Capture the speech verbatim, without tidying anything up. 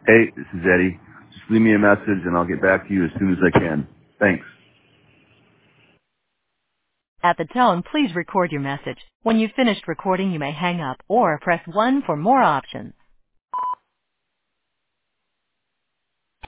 Hey, this is Eddie. Just leave me a message and I'll get back to you as soon as I can. Thanks. At the tone, please record your message. When you've finished recording, you may hang up or press one for more options.